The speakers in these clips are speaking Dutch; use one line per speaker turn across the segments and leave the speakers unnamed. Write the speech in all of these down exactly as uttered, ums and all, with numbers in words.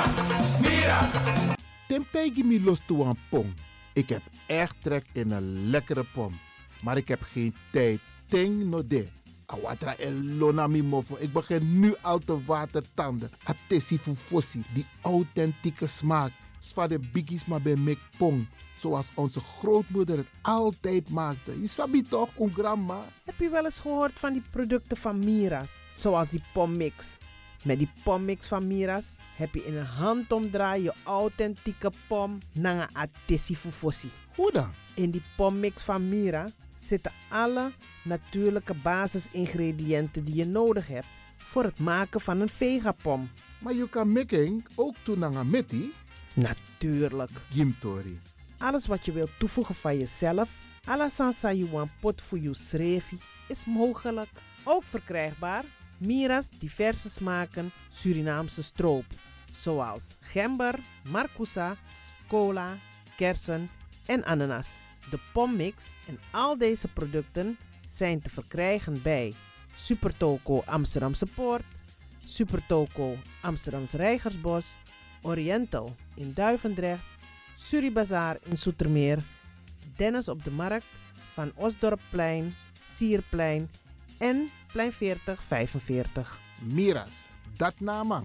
Mira.
Temtegi mi los toe aan pom. Ik heb echt trek in een lekkere pom. Maar ik heb geen tijd. Ting no de. Awatra elona mi mofo. Ik begin nu al te watertanden. Atesi fufosi. Die authentieke smaak. Zwa de biggies maar bij mek pom. Zoals onze grootmoeder het altijd maakte. Je sabi toch, een grandma?
Heb je wel eens gehoord van die producten van Mira's? Zoals die pommix. Met die pommix van Mira's heb je in een handomdraai je authentieke pom naar een atesi fufosi.
Hoe dan?
In die pommix van Mira zitten alle natuurlijke basisingrediënten die je nodig hebt voor het maken van een vegapom.
Maar je kan making ook doen naar een meti?
Natuurlijk.
Gimtori.
Alles wat je wilt toevoegen van jezelf, alla sansa you want pot voor je srevi, is mogelijk. Ook verkrijgbaar Mira's diverse smaken Surinaamse stroop. Zoals gember, marcousa, cola, kersen en ananas. De pommix en al deze producten zijn te verkrijgen bij Supertoco Amsterdamse Poort, Supertoco Amsterdamse Reigersbos, Oriental in Duivendrecht, Suribazaar in Zoetermeer, Dennis op de Markt, Van Osdorpplein, Sierplein en Plein veertig vijfenveertig.
Mira's, dat naam.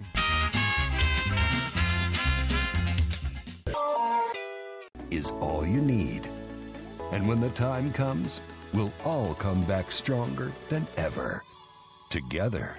Is all you need. And when the time comes, we'll all come back stronger than ever. Together.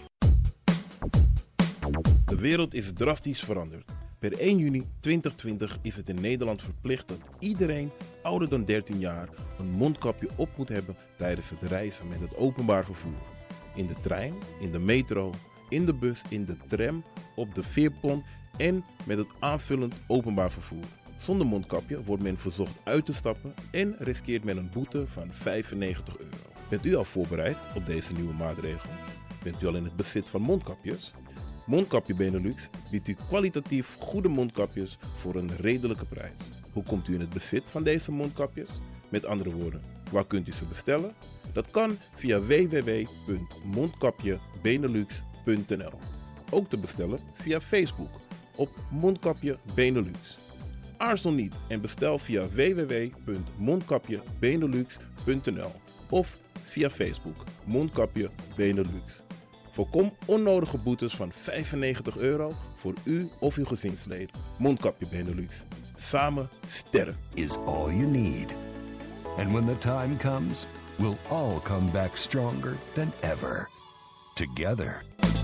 De wereld is drastisch veranderd. Per één juni tweeduizend twintig is het in Nederland verplicht dat iedereen ouder dan dertien jaar een mondkapje op moet hebben tijdens het reizen met het openbaar vervoer. In de trein, in de metro, in de bus, in de tram, op de veerpont en met het aanvullend openbaar vervoer. Zonder mondkapje wordt men verzocht uit te stappen en riskeert men een boete van vijfennegentig euro. Bent u al voorbereid op deze nieuwe maatregel? Bent u al in het bezit van mondkapjes? Mondkapje Benelux biedt u kwalitatief goede mondkapjes voor een redelijke prijs. Hoe komt u in het bezit van deze mondkapjes? Met andere woorden, waar kunt u ze bestellen? Dat kan via w w w punt mondkapje benelux punt n l. Ook te bestellen via Facebook op Mondkapje Benelux. Aarzel niet en bestel via w w w punt mondkapje benelux punt n l of via Facebook Mondkapje Benelux. Voorkom onnodige boetes van vijfennegentig euro voor u of uw gezinsleden. Mondkapje Benelux. Samen sterk.
Is all you need. And when the time comes, we'll all come back stronger than ever. Together.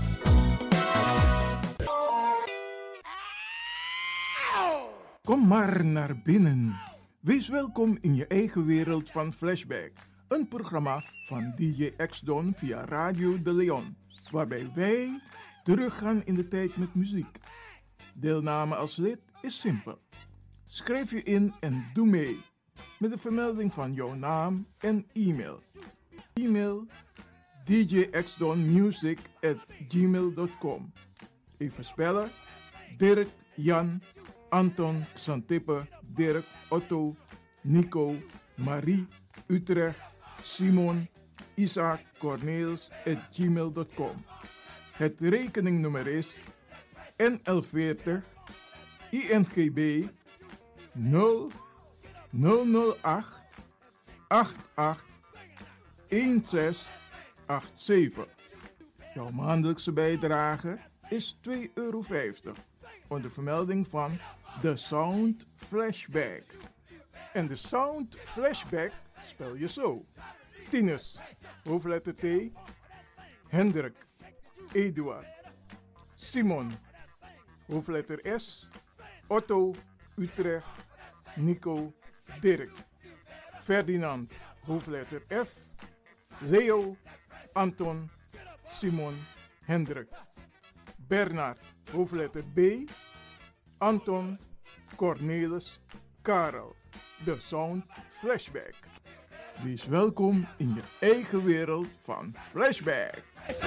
Kom maar naar binnen. Wees welkom in je eigen wereld van Flashback. Een programma van D J X-Don via Radio De Leon. Waarbij wij teruggaan in de tijd met muziek. Deelname als lid is simpel. Schrijf je in en doe mee. Met de vermelding van jouw naam en e-mail. E-mail d j x don music at gmail dot com. Even spellen. Dirk, Jan, Anton, Xantippe, Dirk, Otto, Nico, Marie, Utrecht, Simon, Isaac, Corneels at gmail dot com. Het rekeningnummer is N L veertig I N G B nul nul nul acht acht acht een zes acht zeven. Jouw maandelijkse bijdrage is twee euro vijftig onder vermelding van The Sound Flashback. En de Sound Flashback spel je zo. Tinus, hoofdletter T, Hendrik, Eduard, Simon, hoofdletter S, Otto, Utrecht, Nico, Dirk, Ferdinand, hoofdletter F, Leo, Anton, Simon, Hendrik, Bernard, hoofdletter B, Anton, Cornelis, Karel. De Sound Flashback. Wees welkom in je eigen wereld van Flashback.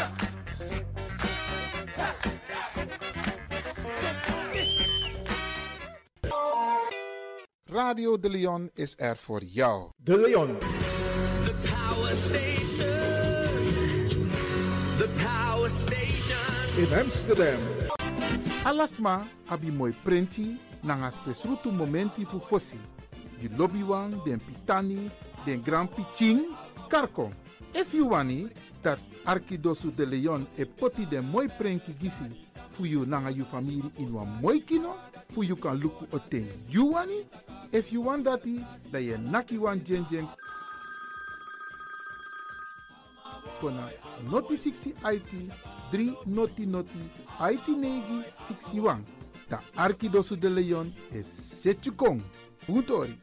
Radio De Leon is er voor jou.
De Leon.
The Power Station. The Power Station.
In Amsterdam.
Alasma abi moi prenti nanga spesrutu momenti fu fossi. Di lobbywan, den pitani, den grand piching, karko. If you wani dat Arkidosu de Leon e poti den moi prenki gisi fu you nanga you family in wan moi kino, fu you kan luku oten you wani. If you want dati, da ye naki wan jen jen kona noti sixty I T three noti noti I T negi sixty-one. Da Arkidosu de Leon e setjukong. Puntori.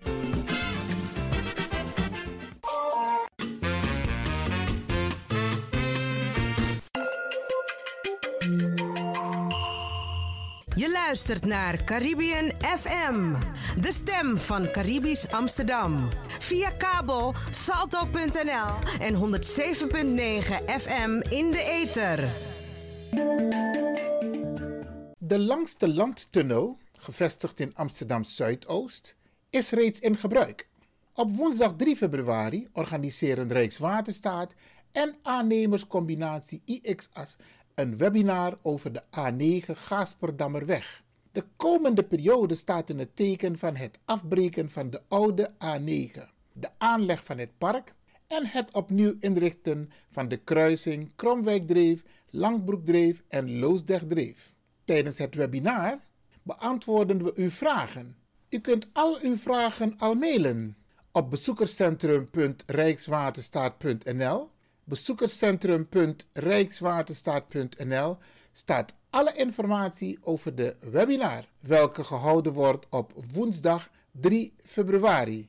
Je luistert naar Caribbean F M, de stem van Caribisch Amsterdam. Via kabel salto punt n l en honderd zeven komma negen F M in de ether.
De langste landtunnel, gevestigd in Amsterdam Zuidoost, is reeds in gebruik. Op woensdag drie februari organiseren Rijkswaterstaat en aannemerscombinatie I X A S een webinar over de A negen Gaasperdammerweg. De komende periode staat in het teken van het afbreken van de oude A negen, de aanleg van het park en het opnieuw inrichten van de kruising Kromwijkdreef, Langbroekdreef en Loosdrechtdreef. Tijdens het webinar beantwoorden we uw vragen. U kunt al uw vragen al mailen op bezoekerscentrum punt rijkswaterstaat punt n l. bezoekerscentrum punt rijkswaterstaat punt n l staat alle informatie over de webinar, welke gehouden wordt op woensdag drie februari.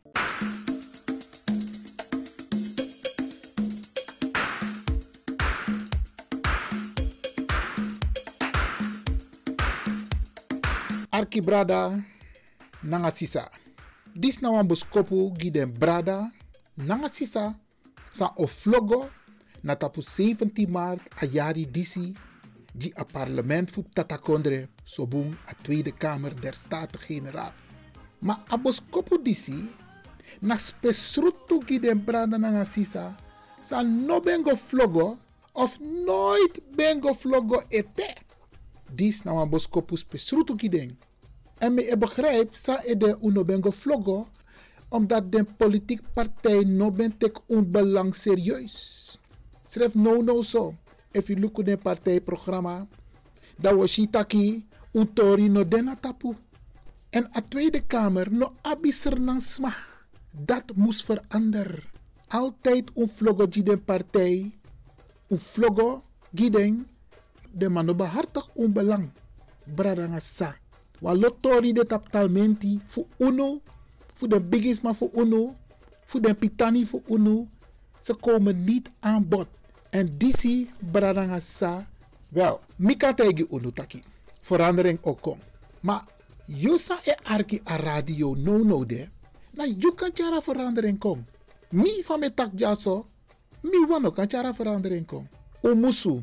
Arki brada nanga sisa. Dis na wan boskopu giden brada nanga sisa sa oflogo na tapu zeventien maart a jari disi di a parlement fu tatakondre sobung a Tweede Kamer der Staten-Generaal. Ma a boskopu disi na spesrutu giden brada nanga sisa sa no bengo flogo of nooit bengo flogo ete. Dis na wan boskopu spesrutu giden. En me e begrijp sa e de uno bengo flogo omdat de politiek partij no ben tek un belang serieus. Schrijf no no so. If you look at the partijprogramma, dat was shitaki utori no dena tapu. En a Tweede Kamer no abiser nansma. Dat moest veranderen. Altijd un vlogo giden partij, un vlogo giden de mano behartig un belang. Bradanga sa. Wa lotori de taptalmenti fu uno, fu de bigisma fu uno, fu de pitani fu uno. Ze komen niet aan bod. En disi bradanga sa. Wel, mika tegi uno taki. Verandering ook kom. Maar yusa e arki a radio no no de. Na you kan chara verandering kom. Mi van me tak jaso. Mi wano kan chara verandering kom. Umusu.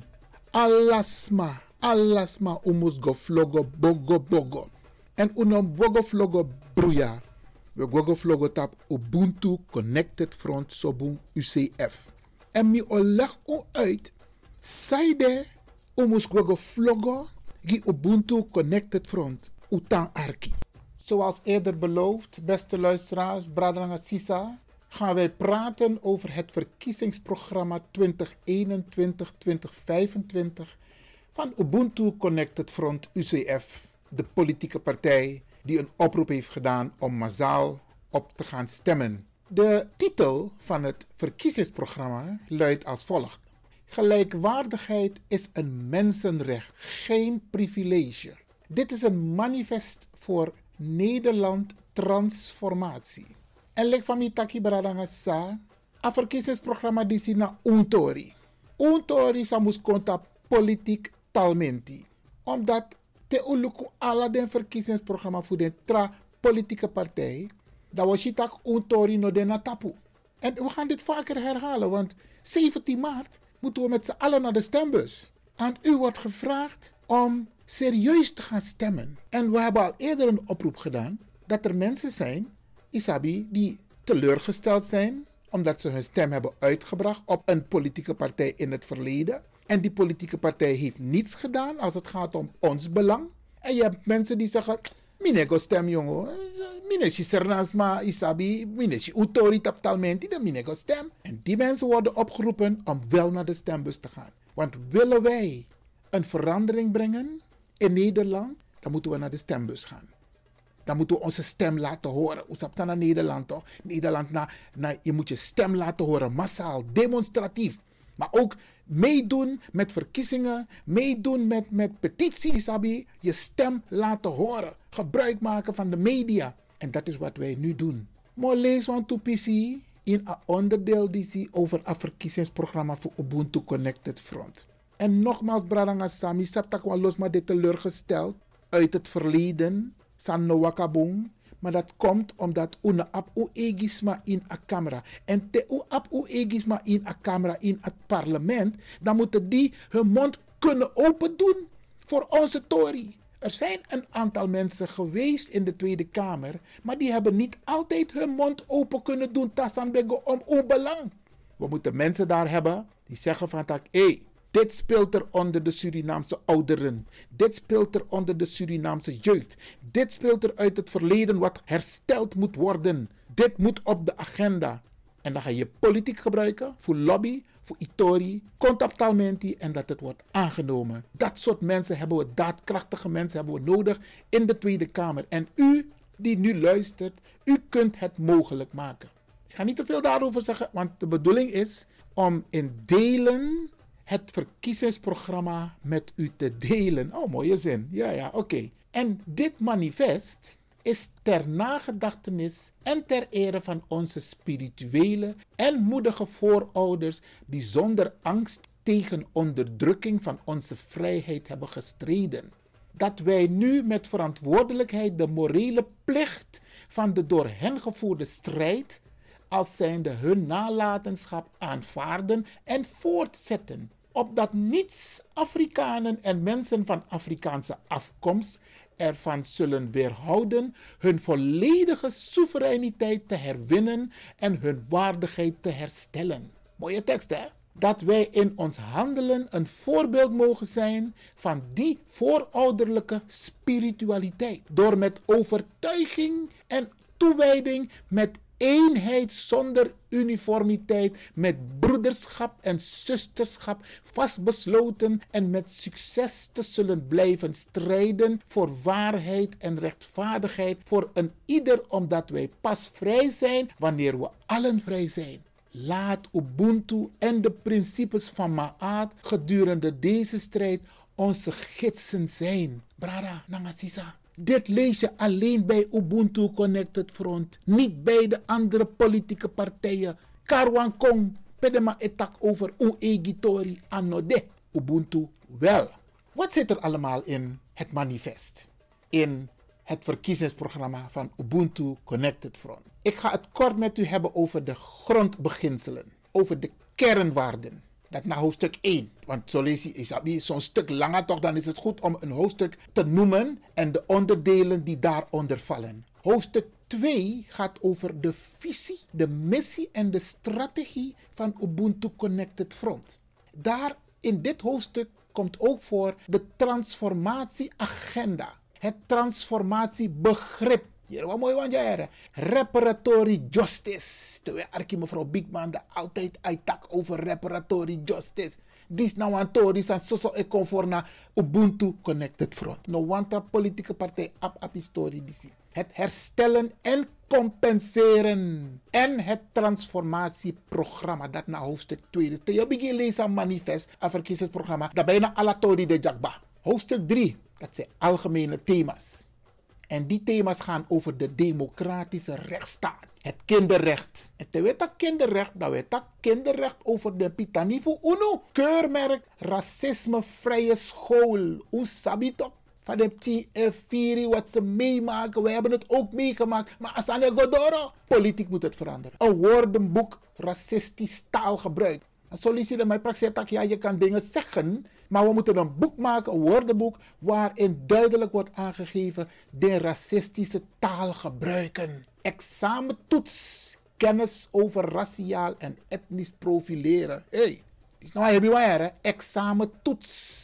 Alasma. Alasma umus go flogo bogo bogo. En unom bogo flogo bruya. We gogo flogo tap Ubuntu Connected Front Sobung U C F. En mi oleg u uit. Saide umus gogo flogo gi Ubuntu Connected Front. Utang arki. Zoals eerder beloofd, beste luisteraars, Bradanga Sisa, gaan wij praten over het verkiezingsprogramma twintig eenentwintig tot twintig vijfentwintig van Ubuntu Connected Front U C F, de politieke partij die een oproep heeft gedaan om massaal op te gaan stemmen. De titel van het verkiezingsprogramma luidt als volgt: Gelijkwaardigheid is een mensenrecht, geen privilege. Dit is een manifest voor Nederland transformatie. En lek van mi taki bradanga sa, a verkiezingsprogramma disi na untori. Untori sa mus konta politiek talmenti. Omdat te uluku ala den verkiezingsprogramma voor de tra politieke partij, dat was je tak untori no de na tapu. En we gaan dit vaker herhalen, want zeventien maart moeten we met z'n allen naar de stembus. En u wordt gevraagd om serieus te gaan stemmen. En we hebben al eerder een oproep gedaan dat er mensen zijn, Isabi, die teleurgesteld zijn omdat ze hun stem hebben uitgebracht op een politieke partij in het verleden. En die politieke partij heeft niets gedaan als het gaat om ons belang. En je hebt mensen die zeggen, mine go stem jongen. Mine si sernansma isabi, mine si utori taptalmenti, dan mine go stem. En die mensen worden opgeroepen om wel naar de stembus te gaan. Want willen wij een verandering brengen in Nederland, dan moeten we naar de stembus gaan. Dan moeten we onze stem laten horen. Hoe staat naar Nederland toch? Nederland, na, na, je moet je stem laten horen, massaal, demonstratief. Maar ook meedoen met verkiezingen, meedoen met, met petities, sabi. Je stem laten horen. Gebruik maken van de media. En dat is wat wij nu doen. Maar lees want to P C in een onderdeel die zie over het verkiezingsprogramma voor Ubuntu Connected Front. En nogmaals, Bradanga Sami, saptak wel los maar dit teleurgesteld uit het verleden. San no wakabong. Maar dat komt omdat una ap u egisma in a camera. En te u ap u egisma in a camera in het parlement. Dan moeten die hun mond kunnen open doen voor onze Tory. Er zijn een aantal mensen geweest in de Tweede Kamer. Maar die hebben niet altijd hun mond open kunnen doen. Tassanbego om uw belang. We moeten mensen daar hebben die zeggen van tak. Hé. Hey, dit speelt er onder de Surinaamse ouderen. Dit speelt er onder de Surinaamse jeugd. Dit speelt er uit het verleden wat hersteld moet worden. Dit moet op de agenda. En dan ga je politiek gebruiken voor lobby, voor itori, contactalmenti en dat het wordt aangenomen. Dat soort mensen hebben we, daadkrachtige mensen hebben we nodig in de Tweede Kamer. En u die nu luistert, u kunt het mogelijk maken. Ik ga niet te veel daarover zeggen, want de bedoeling is om in delen het verkiezingsprogramma met u te delen. Oh, mooie zin. Ja, ja, oké. Okay. En dit manifest is ter nagedachtenis en ter ere van onze spirituele en moedige voorouders die zonder angst tegen onderdrukking van onze vrijheid hebben gestreden. Dat wij nu met verantwoordelijkheid de morele plicht van de door hen gevoerde strijd als zijnde hun nalatenschap aanvaarden en voortzetten. Opdat niets Afrikanen en mensen van Afrikaanse afkomst ervan zullen weerhouden hun volledige soevereiniteit te herwinnen en hun waardigheid te herstellen. Mooie tekst, hè? Dat wij in ons handelen een voorbeeld mogen zijn van die voorouderlijke spiritualiteit. Door met overtuiging en toewijding, met eenheid zonder uniformiteit, met broederschap en zusterschap vastbesloten en met succes te zullen blijven strijden voor waarheid en rechtvaardigheid voor een ieder, omdat wij pas vrij zijn wanneer we allen vrij zijn. Laat Ubuntu en de principes van Ma'at gedurende deze strijd onze gidsen zijn. Brada, nangasisa. Dit lees je alleen bij Ubuntu Connected Front, niet bij de andere politieke partijen. Karwan Kong, pedema etak over uegitori anode. Ubuntu wel. Wat zit er allemaal in het manifest? In het verkiezingsprogramma van Ubuntu Connected Front. Ik ga het kort met u hebben over de grondbeginselen, over de kernwaarden. Dat naar hoofdstuk één. Want zo lees je Isabi zo'n stuk langer toch, dan is het goed om een hoofdstuk te noemen en de onderdelen die daaronder vallen. Hoofdstuk twee gaat over de visie, de missie en de strategie van Ubuntu Connected Front. Daar in dit hoofdstuk komt ook voor de transformatieagenda. Het transformatiebegrip. Hier wat mooi want jaren. Reparatory justice. Terwijl Arkie mevrouw Biekman de altijd uittak over reparatory justice. Dis nou aan Tories en social en conform naar Ubuntu Connected Front. No wanta politieke partij ap ap historie disi. Het herstellen en compenseren. En het transformatieprogramma. Dat naar hoofdstuk twee. Dus je begint lezen aan manifest. Een verkiezingsprogramma. Dat bijna alle Tory de Jakba. Hoofdstuk drie. Dat zijn algemene thema's. En die thema's gaan over de democratische rechtsstaat. Het kinderrecht. En te weten kinderrecht, dat weet dat kinderrecht over de Pitanifu Uno. Keurmerk racismevrije school. Hoe sabito? Van de T F vier wat ze meemaken. We hebben het ook meegemaakt. Maar Asane Godoro. Politiek moet het veranderen. Een woordenboek racistisch taalgebruik. En solliciteer mij praxis dat ja, je kan dingen zeggen. Maar we moeten een boek maken, een woordenboek, waarin duidelijk wordt aangegeven de racistische taal gebruiken. Examentoets, kennis over raciaal en etnisch profileren. Hé, hey, is nou heb je waar, hè? Examentoets,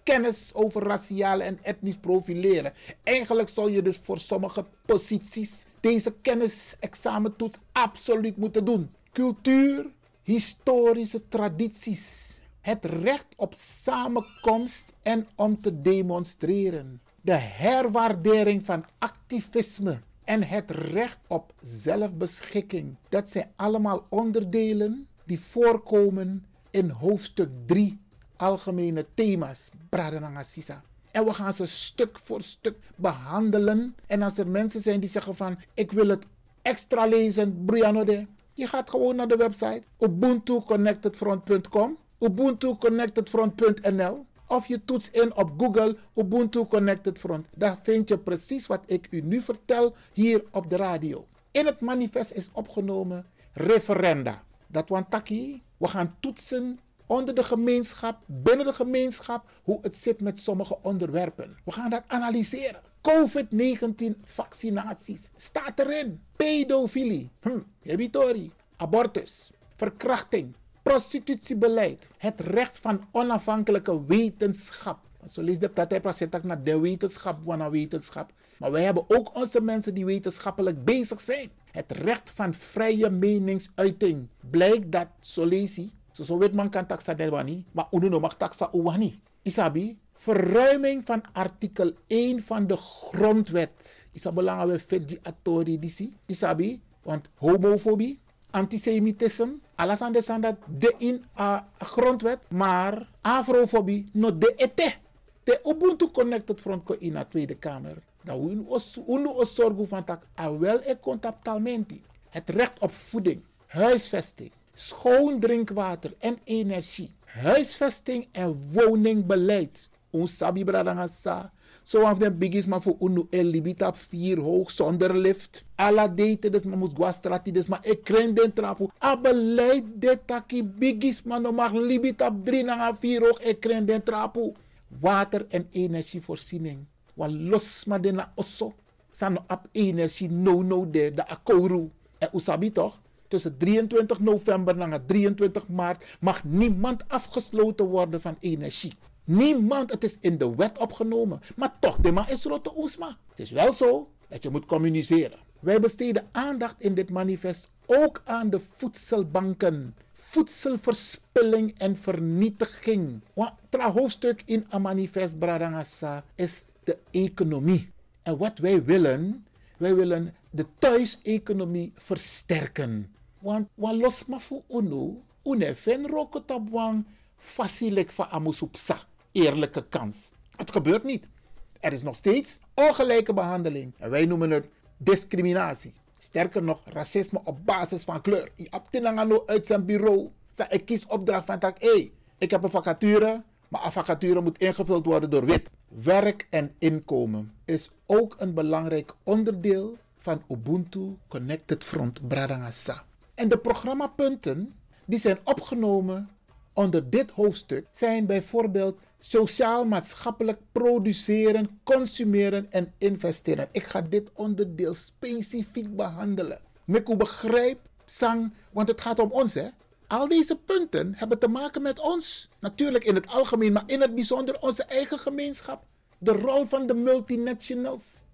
kennis over raciale en etnisch profileren. Eigenlijk zou je dus voor sommige posities deze kennisexamentoets absoluut moeten doen. Cultuur, historische tradities, het recht op samenkomst en om te demonstreren, de herwaardering van activisme en het recht op zelfbeschikking. Dat zijn allemaal onderdelen die voorkomen in hoofdstuk drie, algemene thema's, Bradanangasisa. En we gaan ze stuk voor stuk behandelen. En als er mensen zijn die zeggen van, ik wil het extra lezen, Brianode, je gaat gewoon naar de website ubuntu connected front punt com, ubuntu connected front punt n l, of je toetst in op Google Ubuntu Connected Front. Daar vind je precies wat ik u nu vertel hier op de radio. In het manifest is opgenomen referenda. Dat want taki, we gaan toetsen onder de gemeenschap, binnen de gemeenschap, hoe het zit met sommige onderwerpen. We gaan dat analyseren. covid negentien vaccinaties staat erin. Pedofilie, hm, jebitori, abortus, verkrachting, prostitutiebeleid, het recht van onafhankelijke wetenschap. Zo lees de partij praat naar de wetenschap van een wetenschap. Maar wij hebben ook onze mensen die wetenschappelijk bezig zijn. Het recht van vrije meningsuiting. Blijkt dat, zo lees je, zo zo weet man kan taxa derwani, maar uno mag taxa uwani. Isabi, verruiming van artikel één van de grondwet. Is dat belangrijk voor die autori die Isabi, want homofobie, antisemitisme, alles aan de standaard de in a uh, grondwet, maar afrofobie no de ete. De Ubuntu Connected Front ko in de Tweede Kamer. Dat we ons zorgen van dat wel een contactalmenti. Het recht op voeding, huisvesting, schoon drinkwater en energie, huisvesting en woningbeleid. Ons sabi bradangasa. Zo af de bigis maar voor unu el libita vier hoog zonder lift. Alla date des maar moest guastrati des maar ik kren den trapu. A beleid de taki bigis maar no mag libita drie na vier hoog ik kren den trapu. Water en energievoorziening. Want los maar de na osso. San op energie no no de de akoru. En usabi toch? Tussen drieëntwintig november en drieëntwintig maart mag niemand afgesloten worden van energie. Niemand, het is in de wet opgenomen. Maar toch, de ma is rotte oesma. Het is wel zo dat je moet communiceren. Wij besteden aandacht in dit manifest ook aan de voedselbanken. Voedselverspilling en vernietiging. Want het hoofdstuk in een manifest Bradangasa is de economie. En wat wij willen, wij willen de thuiseconomie versterken. Want wat los maar voor unu, une ven rokotabwang facilik van amusupsa. Eerlijke kans. Het gebeurt niet. Er is nog steeds ongelijke behandeling. En wij noemen het discriminatie. Sterker nog, racisme op basis van kleur. Je abtinangano uit zijn bureau. Ik kies opdracht van tak, hey, ik heb een vacature, maar een vacature moet ingevuld worden door wit. Werk en inkomen is ook een belangrijk onderdeel van Ubuntu Connected Front Bradangasa. En de programmapunten die zijn opgenomen onder dit hoofdstuk zijn bijvoorbeeld sociaal-maatschappelijk produceren, consumeren en investeren. Ik ga dit onderdeel specifiek behandelen. Miku begrijp, sang, want het gaat om ons, hè. Al deze punten hebben te maken met ons. Natuurlijk in het algemeen, maar in het bijzonder onze eigen gemeenschap. De rol van de multinationals.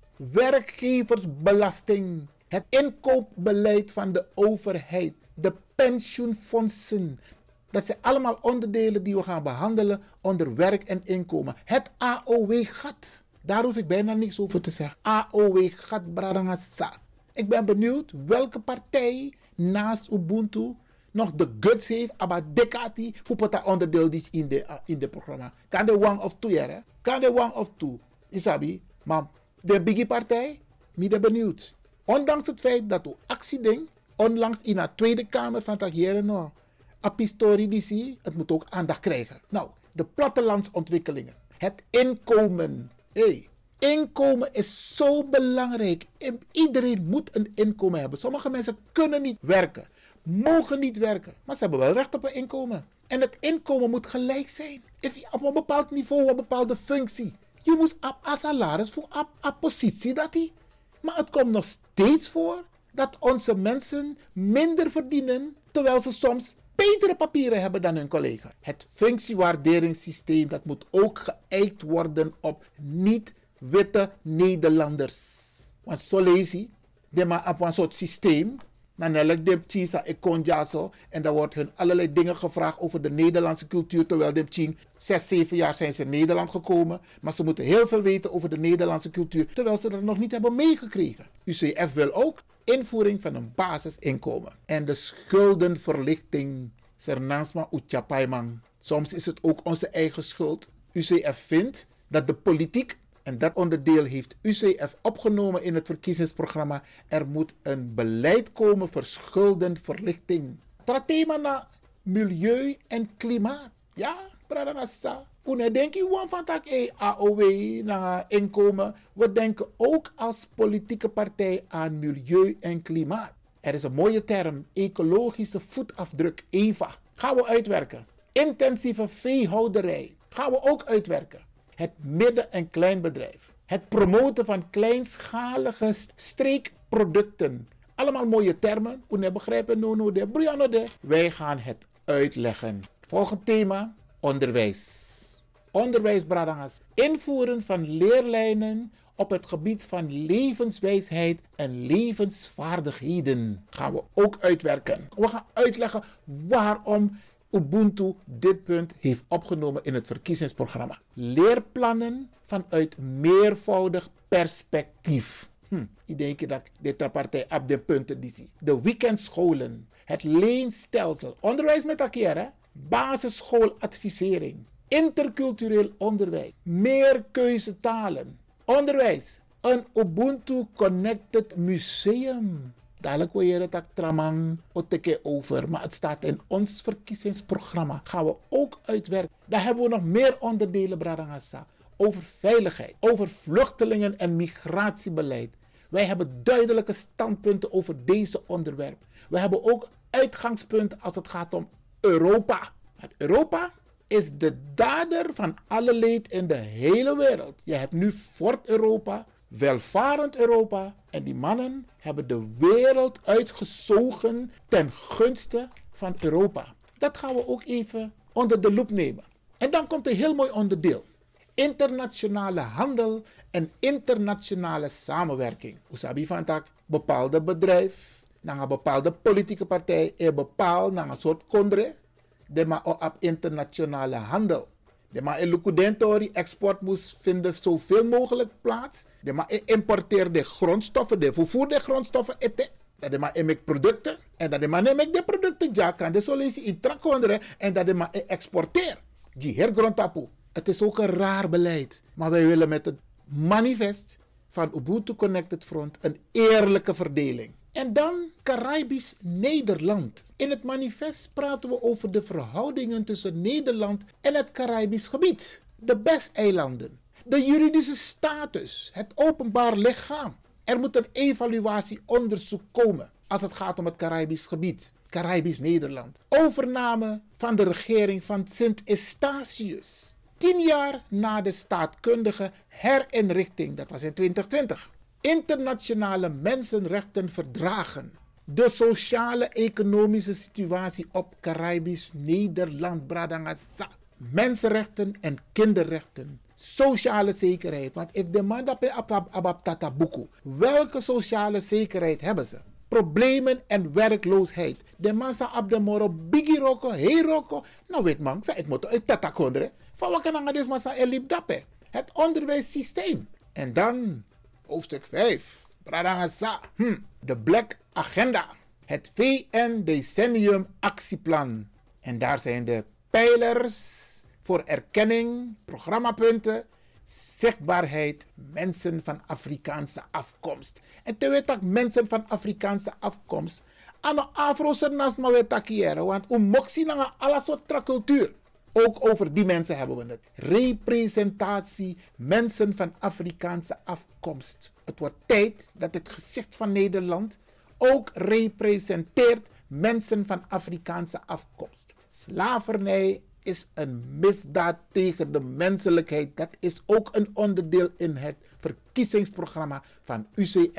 Werkgeversbelasting. Het inkoopbeleid van de overheid. De pensioenfondsen. Dat zijn allemaal onderdelen die we gaan behandelen onder werk en inkomen. Het A O W-gat. Daar hoef ik bijna niks over te zeggen. A O W-gat Bradangasa. Ik ben benieuwd welke partij naast Ubuntu nog de guts heeft, aber dekati, voor dat onderdeel is in de, uh, in de programma. Kan de one of two, hè? Kan de one of two. Isabi, maar de biggie partij, ik ben benieuwd. Ondanks het feit dat u actieding, onlangs in de Tweede Kamer van Tagieren, no, apistori die zie, het moet ook aandacht krijgen. Nou, de plattelandsontwikkelingen, het inkomen. Hey, inkomen is zo belangrijk. Iedereen moet een inkomen hebben. Sommige mensen kunnen niet werken, mogen niet werken, maar ze hebben wel recht op een inkomen. En het inkomen moet gelijk zijn. Op een bepaald niveau, op een bepaalde functie. Je moet op een salaris voor een positie dat die. Maar het komt nog steeds voor dat onze mensen minder verdienen, terwijl ze soms betere papieren hebben dan hun collega. Het functiewaarderingssysteem dat moet ook geëikt worden op niet-witte Nederlanders. Want zo lees je, de maar op een soort systeem. Dan elk de tjisa ik kon ja zo. En dan wordt hun allerlei dingen gevraagd over de Nederlandse cultuur. Terwijl de tjien, zes, zeven jaar zijn ze in Nederland gekomen. Maar ze moeten heel veel weten over de Nederlandse cultuur. Terwijl ze dat nog niet hebben meegekregen. U C F wil ook invoering van een basisinkomen. En de schuldenverlichting. Sernansma Uchapaimang. Soms is het ook onze eigen schuld. U C F vindt dat de politiek, en dat onderdeel heeft U C F opgenomen in het verkiezingsprogramma, er moet een beleid komen voor schuldenverlichting. Thema na milieu en klimaat. Ja, bradagassa. Hoe denk je gewoon van dat A O W na inkomen? We denken ook als politieke partij aan milieu en klimaat. Er is een mooie term, ecologische voetafdruk, E V A. Gaan we uitwerken. Intensieve veehouderij. Gaan we ook uitwerken. Het midden- en kleinbedrijf. Het promoten van kleinschalige streekproducten. Allemaal mooie termen. Hoe begrijpen no no de Brianna de. Wij gaan het uitleggen. Volgend thema, onderwijs. Onderwijs, bradangas. Invoeren van leerlijnen op het gebied van levenswijsheid en levensvaardigheden. Gaan we ook uitwerken. We gaan uitleggen waarom Ubuntu dit punt heeft opgenomen in het verkiezingsprogramma. Leerplannen vanuit meervoudig perspectief. Hm, ik denk dat dit partij op de punten die zie. De weekendscholen, het leenstelsel, onderwijs met elkaar, hè? Basisschooladvisering, intercultureel onderwijs, meer keuzetalen, onderwijs, een Ubuntu Connected Museum. Dadelijk wil je het tramang over, maar het staat in ons verkiezingsprogramma. Gaan we ook uitwerken. Daar hebben we nog meer onderdelen, Bradangasa. Over veiligheid, over vluchtelingen en migratiebeleid. Wij hebben duidelijke standpunten over deze onderwerpen. We hebben ook uitgangspunten als het gaat om Europa. Want Europa is de dader van alle leed in de hele wereld. Je hebt nu Fort Europa, welvarend Europa. En die mannen hebben de wereld uitgezogen ten gunste van Europa. Dat gaan we ook even onder de loep nemen. En dan komt een heel mooi onderdeel. Internationale handel en internationale samenwerking. Usabi van tak, bepaalde bedrijf, naar een bepaalde politieke partij, een bepaald naar een soort kondre, de maar op internationale handel. De maar in Lukudentori export moest vinden zoveel mogelijk plaats. De maar importeerde grondstoffen, de vervoerde grondstoffen eten. Dat de maar in producten en dat de maar neem de producten ja kan de solutie in trakonderen en dat de maar exporteer. Die hergrondtapu. Het is ook een raar beleid, maar wij willen met het manifest van Ubuntu Connected Front een eerlijke verdeling. En dan Caribisch Nederland. In het manifest praten we over de verhoudingen tussen Nederland en het Caribisch gebied. De B E S-eilanden, de juridische status, het openbaar lichaam. Er moet een evaluatieonderzoek komen als het gaat om het Caribisch gebied. Caribisch Nederland. Overname van de regering van Sint Eustatius. Tien jaar na de staatkundige herinrichting, dat was in twintig twintig. Internationale mensenrechtenverdragen. De sociale-economische situatie op Caribisch Nederland, Bradangasa. Mensenrechten en kinderrechten. Sociale zekerheid. Want if de man dat abab tatabuku, welke sociale zekerheid hebben ze? Problemen en werkloosheid. De man sa ab de moro bigi roko, hey roko. Nou weet man, ik moet uit tatakondre. Van wat kan aan deze massa elip dappen? Het onderwijssysteem. En dan hoofdstuk vijf. Bradangasa. Hm. De Black Agenda. Het V N Decennium Actieplan. En daar zijn de pijlers voor erkenning, programmapunten, zichtbaarheid, mensen van Afrikaanse afkomst. En te weten dat mensen van Afrikaanse afkomst aan de Afro-ser naast me weten, want om moxie naar alle soort cultuur. Ook over die mensen hebben we het. Representatie, mensen van Afrikaanse afkomst. Het wordt tijd dat het gezicht van Nederland ook representeert mensen van Afrikaanse afkomst. Slavernij is een misdaad tegen de menselijkheid. Dat is ook een onderdeel in het verkiezingsprogramma van U C F.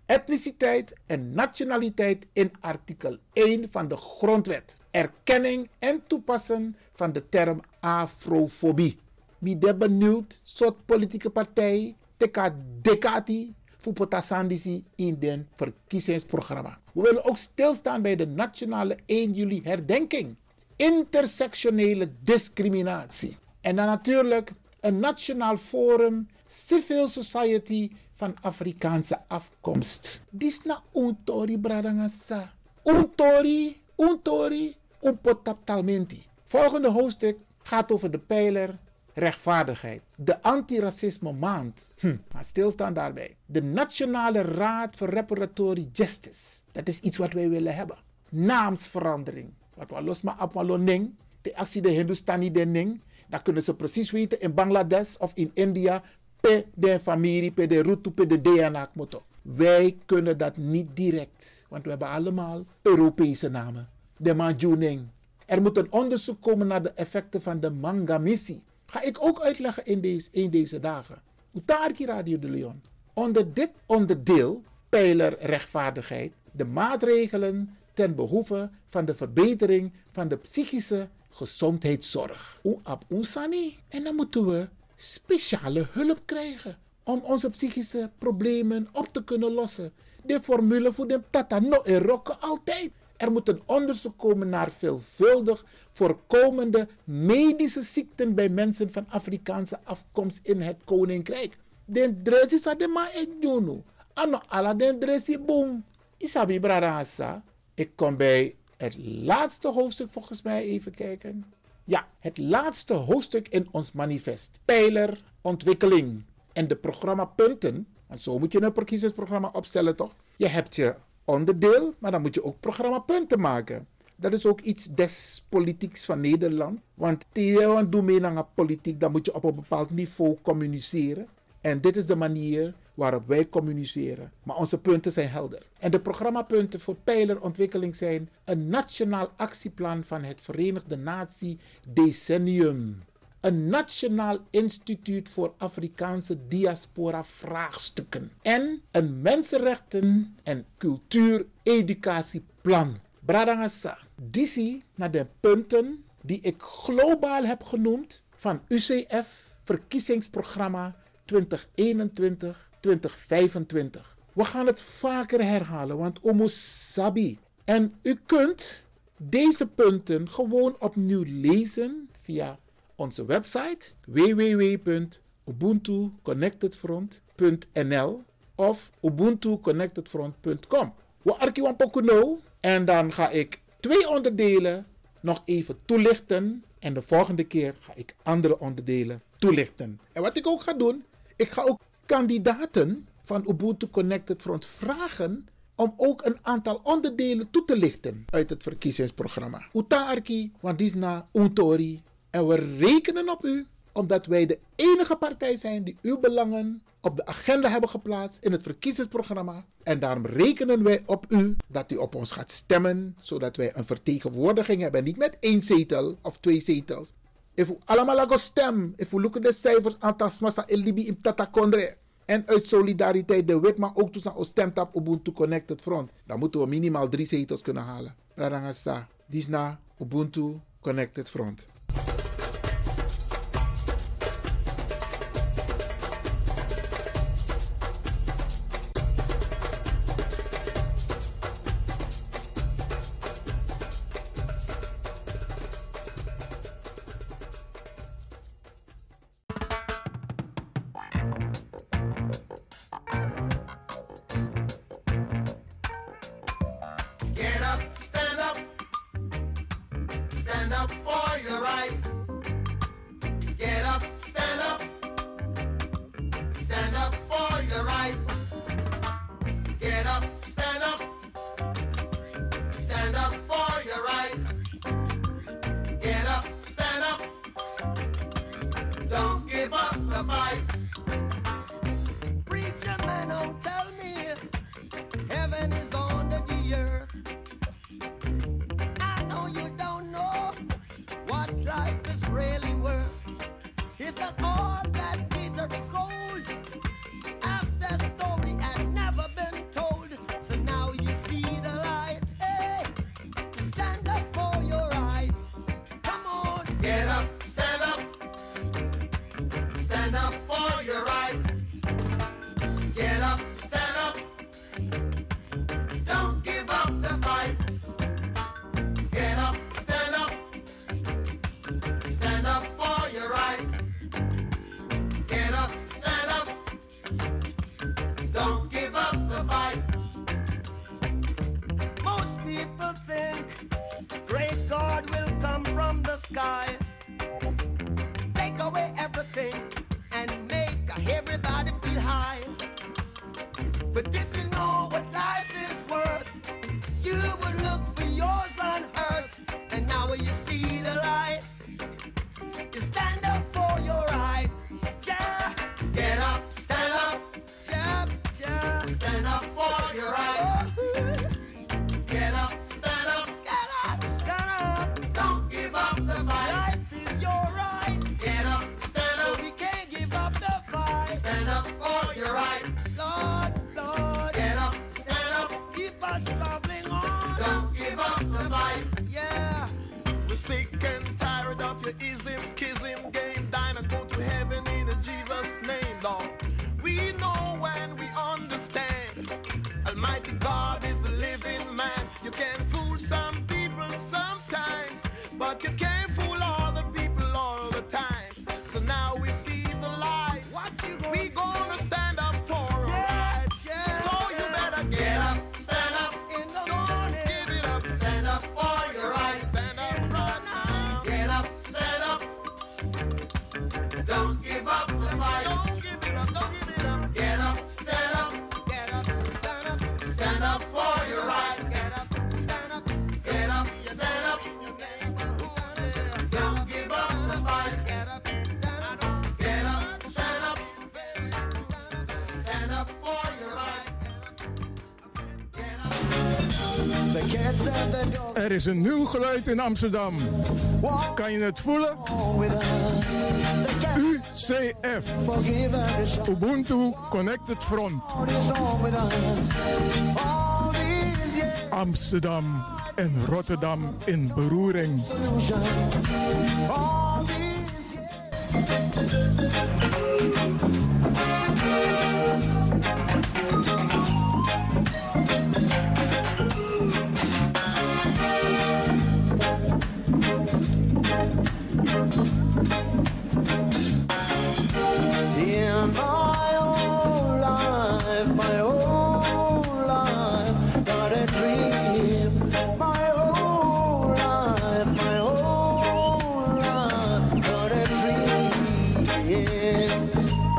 etniciteit en nationaliteit in artikel één van de Grondwet. Erkenning en toepassen van de term afrofobie. Wie de benieuwd soort politieke partij teka dekati voor potasandisi in den verkiezingsprogramma. We willen ook stilstaan bij de nationale één juli herdenking. Intersectionele discriminatie. En dan natuurlijk een nationaal forum civil society van Afrikaanse afkomst. Disna untori bradangasa. Untori, untori, unpotaptalmenti. Volgende hoofdstuk gaat over de pijler rechtvaardigheid. De antiracisme maand. Hm, maar stilstaan daarbij. De Nationale Raad voor Reparatory Justice. Dat is iets wat wij willen hebben. Naamsverandering. Wat we los maar apaloning. De actie de Hindustani dening. Dan kunnen ze precies weten in Bangladesh of in India. Pe de familie, pe de route, pe de D N A motto. Wij kunnen dat niet direct. Want we hebben allemaal Europese namen. De Manjuning. Er moet een onderzoek komen naar de effecten van de Mangamissie. Ga ik ook uitleggen in deze, in deze dagen. Utarki Radio de Leon. Onder dit onderdeel, pijler rechtvaardigheid, de maatregelen ten behoeve van de verbetering van de psychische gezondheidszorg. Oap unsani. En dan moeten we speciale hulp krijgen om onze psychische problemen op te kunnen lossen. De formule voor de tata no erokken altijd. Er moet een onderzoek komen naar veelvuldig voorkomende medische ziekten bij mensen van Afrikaanse afkomst in het Koninkrijk. Den dresi sa de ma e junu. Ano ala den dresi boom. Isabi bradasa. Ik kom bij het laatste hoofdstuk volgens mij even kijken. Ja, het laatste hoofdstuk in ons manifest. Pijler ontwikkeling. En de programmapunten. Want zo moet je een verkiezingsprogramma opstellen toch? Je hebt je onderdeel, maar dan moet je ook programmapunten maken. Dat is ook iets des politieks van Nederland. Want tegen doe mee naar politiek, dan moet je op een bepaald niveau communiceren. En dit is de manier waarop wij communiceren. Maar onze punten zijn helder. En de programmapunten voor pijlerontwikkeling zijn een nationaal actieplan van het Verenigde Natie Decennium. Een nationaal instituut voor Afrikaanse diaspora vraagstukken. En een mensenrechten- en cultuur-educatieplan. Bradangasa. Disi naar de punten die ik globaal heb genoemd van U C F verkiezingsprogramma twintig eenentwintig tot twintig vijfentwintig. We gaan het vaker herhalen, want Omo Sabi. En u kunt deze punten gewoon opnieuw lezen via onze website w w w punt ubuntu connected front punt n l of ubuntu connected front punt com. We arkiwan pokuno en dan ga ik twee onderdelen nog even toelichten en de volgende keer ga ik andere onderdelen toelichten. En wat ik ook ga doen, ik ga ook kandidaten van Ubuntu Connected Front vragen om ook een aantal onderdelen toe te lichten uit het verkiezingsprogramma. Uta arki, want die is na untori. En we rekenen op u, omdat wij de enige partij zijn die uw belangen op de agenda hebben geplaatst in het verkiezingsprogramma. En daarom rekenen wij op u dat u op ons gaat stemmen, zodat wij een vertegenwoordiging hebben. Niet met één zetel of twee zetels. If we allemaal laten stemmen, if we look at de cijfers, aantal smasa elibi in tatakondre. En uit solidariteit de wet, maar ook toen ons stemt op Ubuntu Connected Front. Dan moeten we minimaal drie zetels kunnen halen. Radangasa, Disna, Ubuntu Connected Front.
All that glitters gold. After story had never been told.
everybody feel high. But if you know what life is worth, you would look for yours on earth. And now when you see the light, you stand up for your rights. Yeah. Get up, stand up, yeah, yeah. Stand up for your rights. Get up, stand up, get up, stand up. Don't give up the fight. Life is your right. Get up, stand up. So we can't give up the fight. Stand up for your right. Lord, Lord. Get up, stand up. Keep us traveling on. Don't give up the fight. Yeah.
We're sick and tired of your ism, schism, game, dine and go to heaven in a Jesus' name, Lord. We know when we understand. Almighty God is a living man. You can fool some people sometimes, but you can't fool all the people all the time. So now we see the light. What you gonna we gonna stand up for our
Yeah,
rights.
yeah,
So you
yeah.
better get,
Get
up,
up,
stand up,
in the
don't
morning.
give it up,
Stand up for your right.
stand up right now.
Get up, stand up. Don't give up the fight.
Don't give it up, don't give it up.
Get up, stand up. Get up, stand up. Stand up for your right. Get up, stand up. Get up, stand up. Don't give up the fight. Get up, stand up. Get up, stand up. Stand up for your right. Get up.
The cats and the dogs
Er is een nieuw geluid in Amsterdam. Kan je het voelen?
with us. The cats
U C F,
forgive and shout
Ubuntu Connected Front,
is on with us. All these years
Amsterdam en Rotterdam in beroering.
solution. All these years. In my whole life, my whole life, got a dream. My whole life, my whole life, got a dream.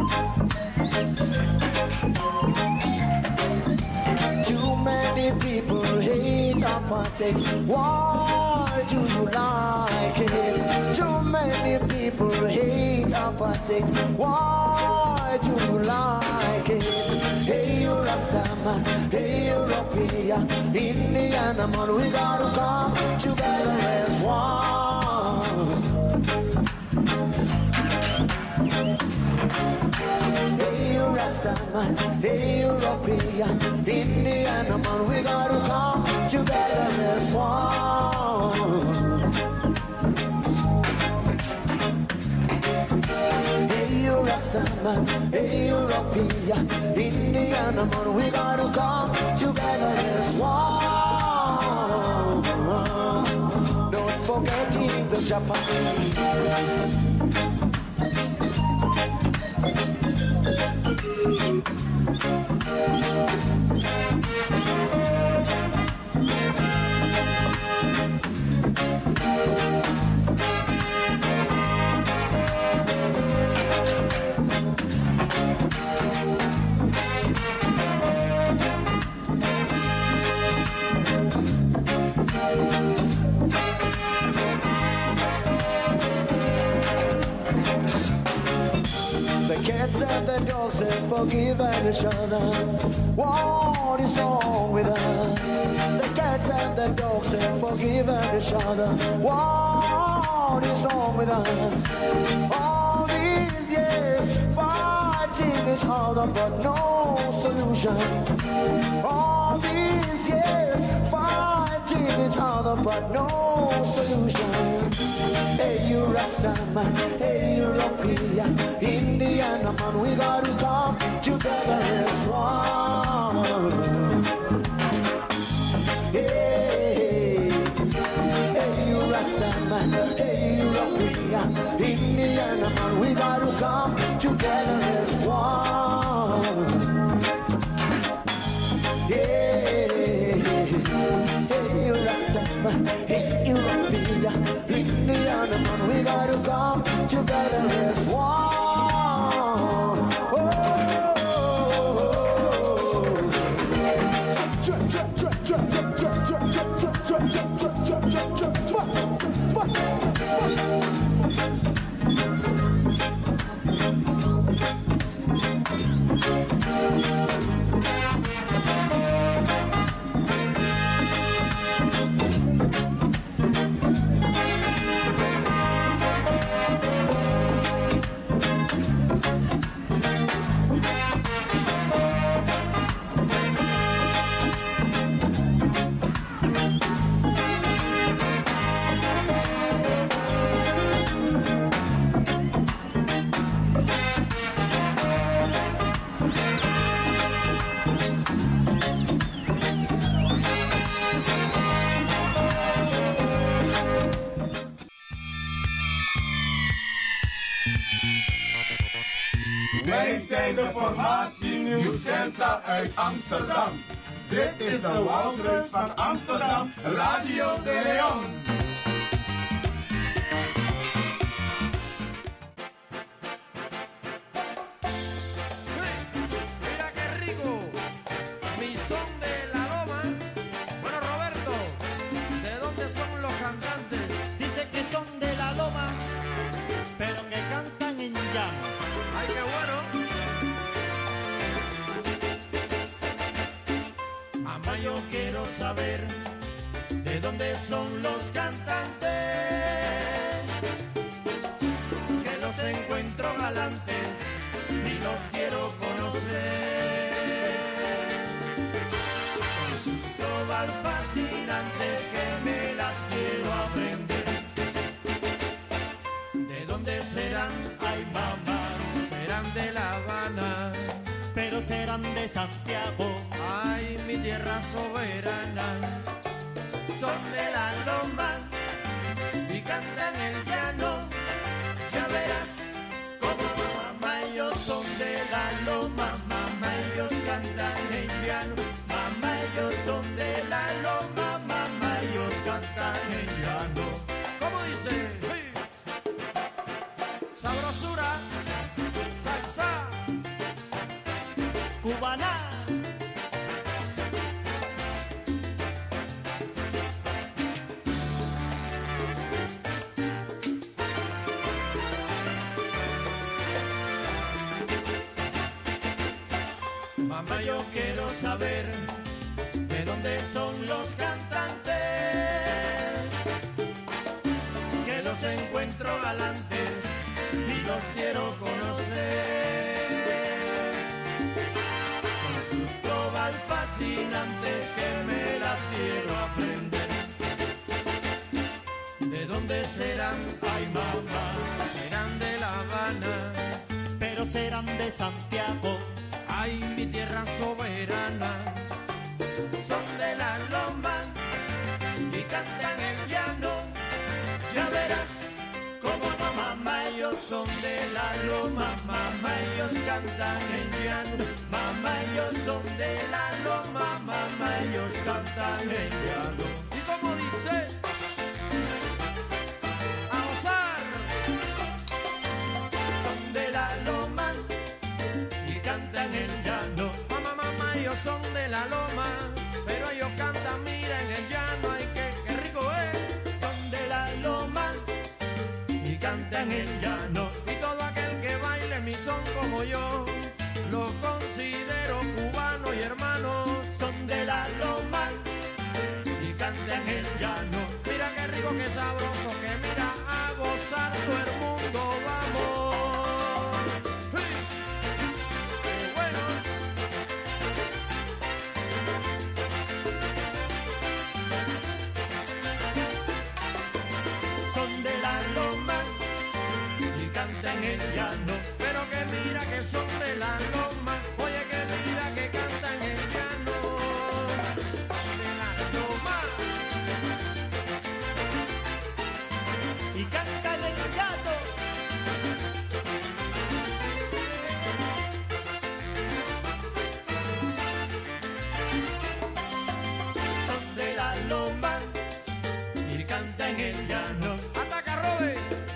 Too many people hate apartheid. Why do you like it? Too many people hate apartheid. Why do you like it? Hey, you Rastaman, hey, European, Indian man, we gotta come together as one. Hey, you Rastaman, hey, European, Indian man, we gotta come together as one. Hey, you Rastaman, hey, European, Indian man, we gotta come together as one. Not forgetting the Japanese. The cats and the dogs have forgiven each other. What is wrong with us? The cats and the dogs have forgiven each other. What is wrong with us? All these years fighting each other, but no solution. All these years fighting each other, but no solution. Hey, you Rastaman, hey, European, Indian man, we gotta come together as one. Hey, hey, you Rastaman, hey, European, Indian man, we gotta come together as one. Hey, hey, you Rastaman, hey, European, Indian man, we gotta come together as one. Oh,
zijn de formatie Nieuws Sensa uit Amsterdam. Dit is de Woudreus van Amsterdam, Radio de Leon.
¿De dónde son los cantantes? Que los encuentro galantes y los quiero conocer. Con sus trovas fascinantes que me las quiero aprender. ¿De dónde serán? Ay, mamá, serán de La Habana, pero serán de Santiago. Ay, mi tierra soberana. Son de la loma y cantan el llano. Ya verás como mamá, ellos son de la loma. Mamá, ellos cantan el llano. Mamá, ellos son de la loma. Mamá, ellos cantan el llano. ¿Cómo dice? ¡Hey! Sabrosura, salsa cubana. Mamá, yo quiero saber de dónde son los cantantes, que los encuentro galantes y los quiero conocer. Con sus trovas fascinantes que me las quiero aprender. ¿De dónde serán? Ay, mamá, serán de La Habana, pero serán de Santiago. Ay, mi tierra soberana, son de la loma y cantan el llano. Ya verás como no, mamá, ellos son de la loma. Mamá, ellos cantan el llano. Mamá, ellos son de la loma. Mamá, ellos cantan el llano. ¿Y cómo dice? A gozar. Son de la loma y cantan el llano. Mamá, mamá, ellos son de la loma, pero ellos cantan, mira, en el llano. Ay, qué, qué rico es. Son de la loma y cantan el llano. Y todo aquel que baile mi son como yo, lo considero cubano y hermano. Son de la loma y cantan el llano. Mira qué rico, qué sabroso, que mira, a gozar todo el mundo vamos. El llano, pero que mira que son de la loma. Oye, que mira que cantan el llano. Son de la loma y cantan el llano. Son de la loma y cantan el llano. Ataca, Robert.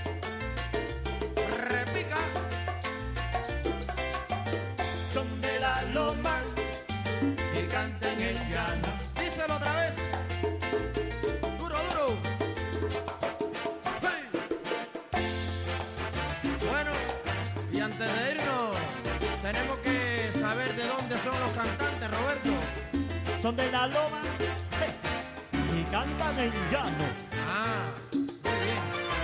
Loma y cantan el llano. Díselo otra vez. Duro, duro. Hey. Bueno, y antes de irnos, tenemos que saber de dónde son los cantantes, Roberto. Son de la loma, hey, y cantan el llano. Ah, muy bien.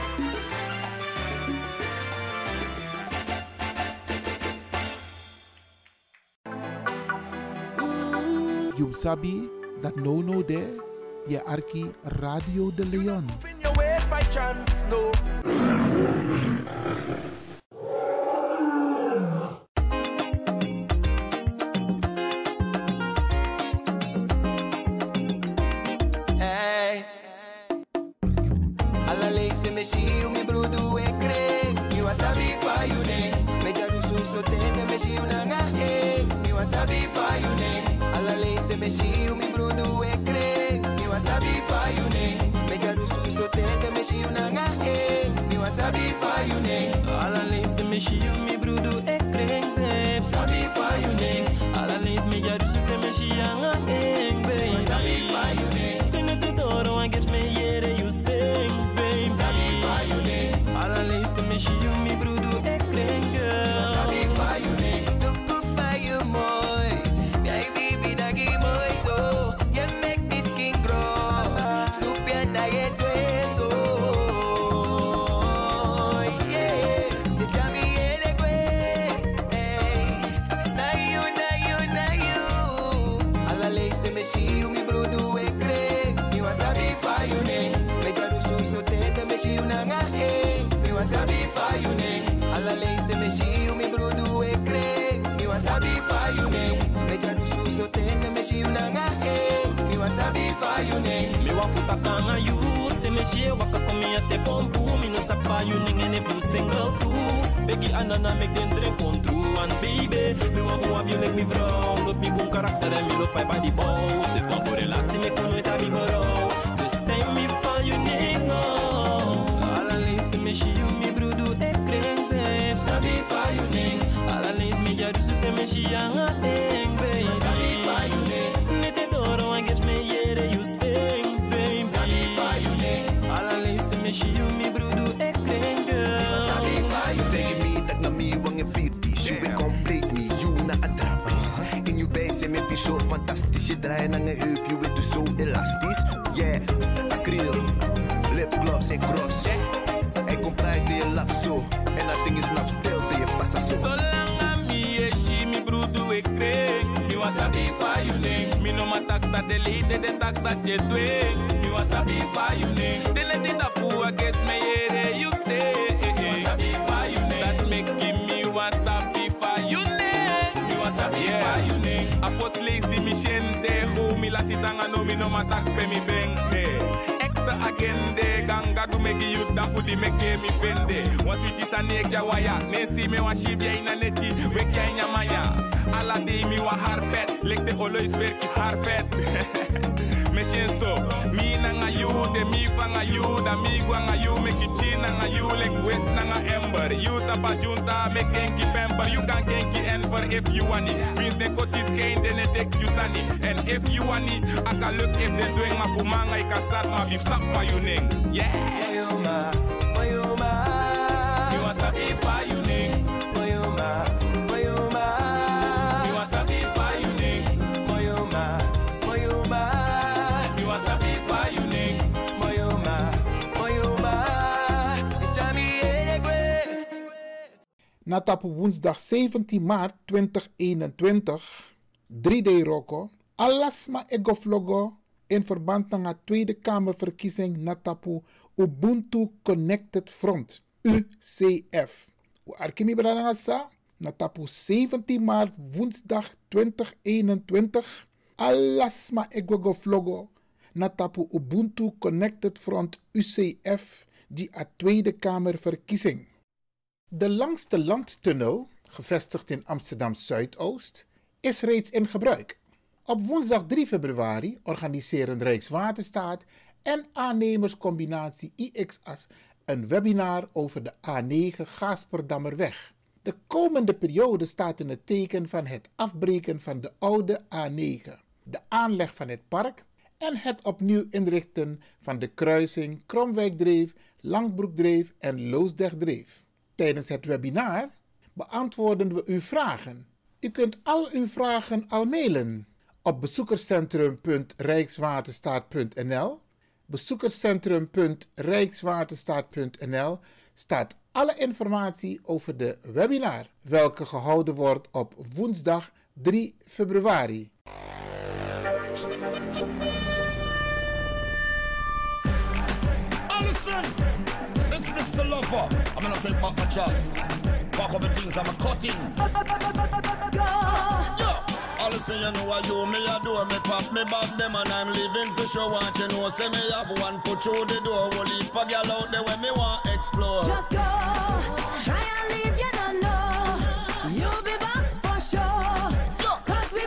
You sabi that no no there, je arki Radio de Leon.
Hey, alla leis de meshi, mi brudu e cre, mi wasabi fa you ne, me jaru su so te de meshi. wasabi for you name. Alla lees de meshi u mi brudu e kre. Mi wasabi for you name. Me jaru su so te de meshi u nanga e. Mi wasabi for you name.
Alla lees de meshi u mi brudu e kre. Babe, sabi for you name. Alla lees me jaru su te meshi nanga e. Babe,
wasabi for you name.
Binnen de door en get me here you stay. Babe,
wasabi for you name.
Alla lees de meshi u mi brudu e kre.
Wasabi for you name. Look good for you moy. Baby be da gi moy so. You make me skin grow. Snoop ya na ye so. Yeah. You tell me anyway. Hey. Na you, na you, na you. Alla lees de meshi u mi brudu e kre. Mi wasabi for you name. Me jaru su so te de meshi u nanga e. Mi wasabi for you name. Alla lees de meshi u mi brudu e kre. Mi wasabi for you name. Me jaru su so te de meshi u nanga e. Mi wasabi for you name.
Me wa futa kanga you. Te meshi waka komi ate pompu. Mi no sa fa you ning en if you single too. Begi anana make den drink on true. And baby, me wa fu ab you like me vrouw. Loop me bon karakter en me lo fai by the bow. Se van voor relatie me kon nooit abi baro. Dus stem me van you ning oh. Alla lees te meshi u mi brudu e kring babe. Sabi fa you ning. Alla lees me jaru su te meshi anga eng baby.
Sabi fa you ning.
Nete doro en get me here you stay baby.
Sabi fa you ning.
Alla lees te meshi u mi brudu e kring girl.
Sabi fa you ning.
Tegen me dat na me wang en veertig. Je bent compleet me, you na atrapis. In je wijze met je zo fantastisch. Je draait naar een heup, je weet dus zo elastisch. Yeah, acryl, lipgloss en cross. En kom praten je laf zo. En dat ding is nap stil, dat je passa zo.
Zolang aan me e she mi brudu e kring. Mi wasabi fa you ning. Mi no matak dat de lede de tak dat je dwing. Mi wasabi fa you ning. De lede tapu against me here you stay. Mi wasabi fa you ning. That make me wasabi fa you ning. Mi wasabi fa you ning. A fos lees di mi shende. Go mi la sitanga no mi no matak pe mi beng de. Ekta agende ganga du meki you da fu di meke mi fende. Wan sweetie sa nek ya waya. Nensi me wa shibia ina neti. Wek ya inya manya. Alla day mi wa harpet. Lek de olois verkis harpet. Meshen so. Mi nanga you de mi fanga you. Da mi gwanga you meki chi nanga you. Lek west nanga ember. You tapa junta mek genki pemper. You can genki enver if you want it. Means de kotis geen de ne dek you sani. And if you want it. I can look if they doing ma fumanga. I can start ma beef sap for you ning. Yeah.
Mayuma, Mayuma.
Mi wasabi for you ning.
Mayuma, Mayuma.
Mi wasabi for you ning.
Mayuma, Mayuma.
Mi wasabi for you ning.
Mayuma, Mayuma. Itami elegwe.
Na tapu woensdag zeventien maart tweeduizend eenentwintig, drie D Roko, alasma egoflogo in verband met de Tweede Kamerverkiezing Natapu Ubuntu Connected Front, U C F. U arkimi branagasa, Natapu zeventien maart woensdag tweeduizend eenentwintig, alasma egoflogo, Natapu Ubuntu Connected Front U C F, die a Tweede Kamerverkiezing. De langste landtunnel, gevestigd in Amsterdam Zuidoost, is reeds in gebruik. Op woensdag drie februari organiseren Rijkswaterstaat en aannemerscombinatie I X A S een webinar over de A negen Gaasperdammerweg. De komende periode staat in het teken van het afbreken van de oude A negen, de aanleg van het park en het opnieuw inrichten van de kruising Kromwijkdreef, Langbroekdreef en Loosdrechtdreef. Tijdens het webinar beantwoorden we uw vragen. U kunt al uw vragen al mailen op bezoekerscentrum punt rijkswaterstaat punt n l. bezoekerscentrum punt rijkswaterstaat punt n l staat alle informatie over de webinar, welke gehouden wordt op woensdag drie februari.
Listen, it's mister Lover. I'm gonna take back my job. Back up the things I'm a cutting. Yeah. All say you know what you me a do. Me pop me back them and I'm living for sure. Want you know say me have one foot through the door. Will leave a girl out there when me want explore.
Just go, try and leave you don't know. You'll be back for sure. Yeah. Cause we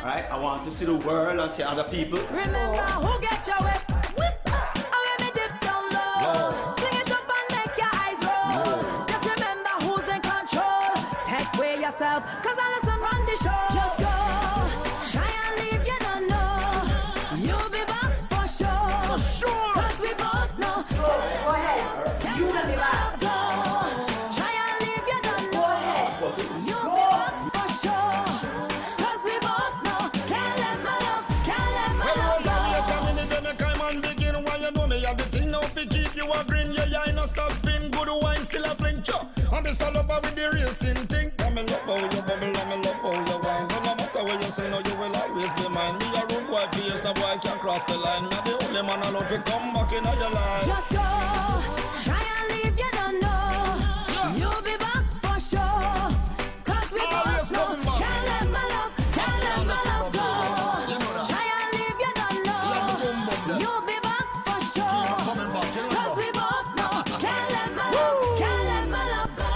Right? I want to see the world and see other people.
Remember who get your whip, whip, and when me dip down low, fling it up and make your eyes roll. Just remember who's in control. Take away yourself, cause Alison run the show. Just go, try and leave, you don't know. You'll be back for sure. For sure. Cause we both know. Go ahead. You will be back. Go. Try and leave, you don't know. Go ahead. You'll be back for sure. Cause we both know. Can't let my love, can't let my love go.
The thing now fi keep you a grin, yeah, yeah, no stop spin. Good wine still a fling, cho. And this all over with the racing thing. I'm in love how you bubble, I'm in love how you wine. But no matter what you say, no, you will always be mine. Me a road boy, please, no boy can't cross the line. Me the only man I love to come back in your life.
Just go, try and leave, you don't know. You'll be back for sure. Cause we both know. Can't let my love, can't let my love go. Try and leave, you don't know. You'll be back for sure. Cause we both know. Can't let my love, can't let my love go.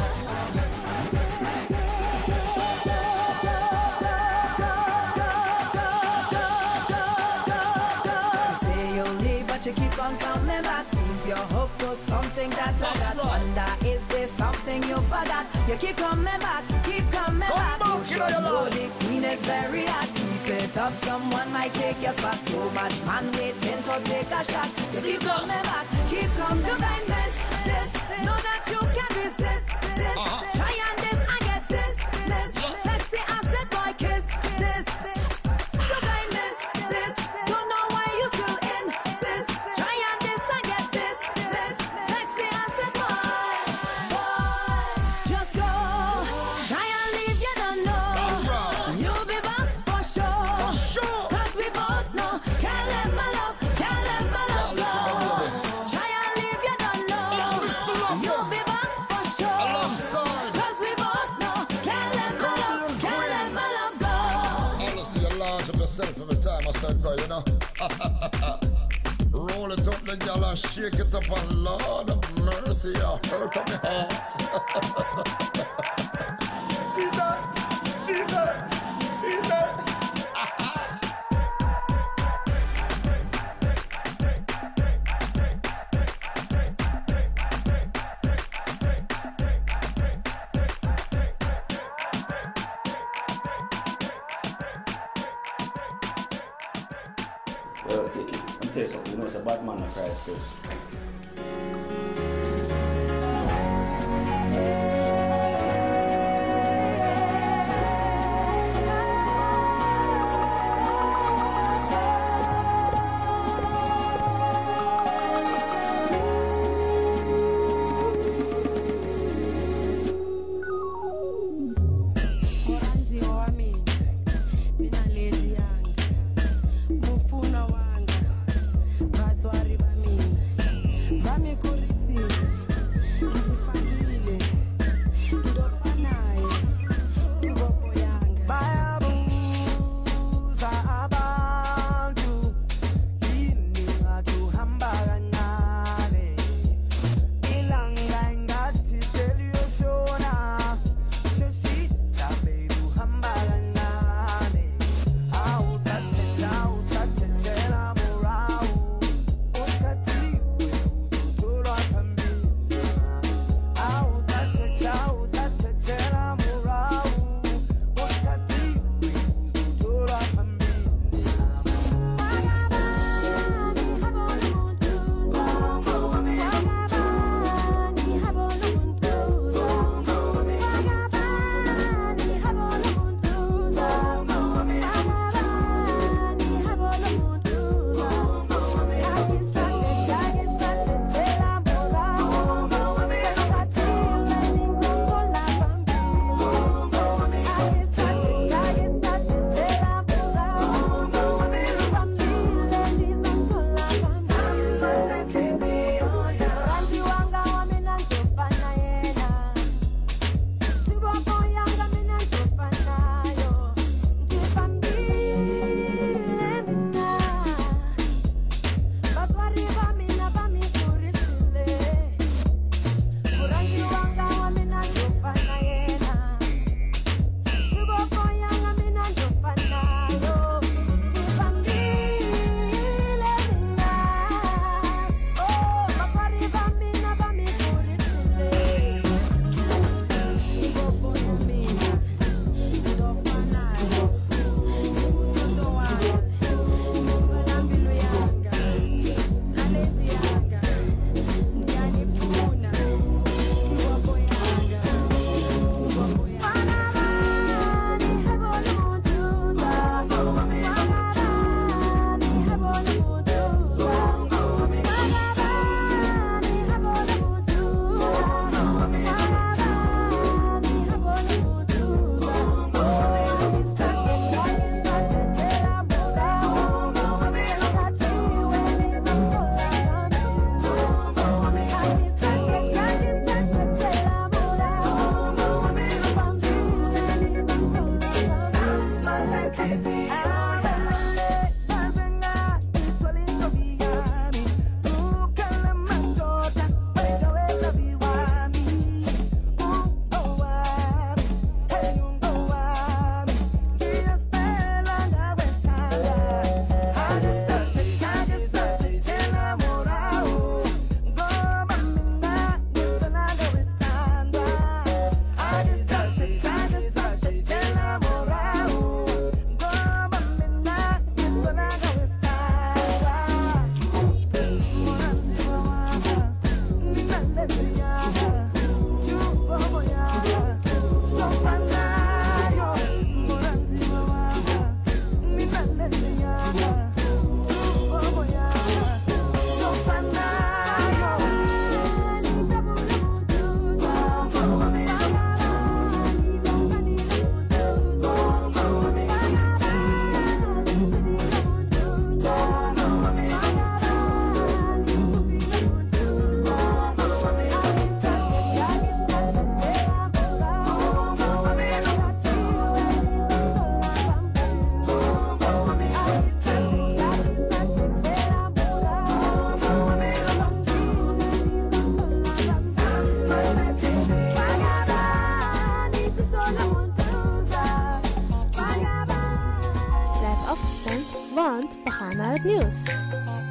Say you'll leave, but you keep on coming back. Seems you're hooked to something that's a that. Wonder, is there something you forgot? You keep coming back, keep coming back. You should know the queen is very hot. Keep it up, someone might take your spot. So much man waiting to take a shot. You keep coming back, keep coming. You can miss this, know that you can resist this. Try and this, I get this, this. Sexy acid boy kiss this. You can miss this, don't know why you still insist. Try and this, I get this, this. Sexy acid boy, boy. Just go, try and leave, you don't know. You'll be back for sure. Cause we both know. Can't let my love, can't let my love go. Try and leave, you don't know. You'll be back for sure. Cause we both know. Can't let my love, can't let my love go.
I wanna see you launch up yourself every time I said go, you know. Roll it up the gal and shake it up and Lord of mercy, you hurt on my heart. See that? See that? See that?
Well, let me tell you something. You know, it's a bad man that cries first.
Moranzi wami, mina lezi yanga, mufuna wanga, vaswari va mina, va
het nieuws.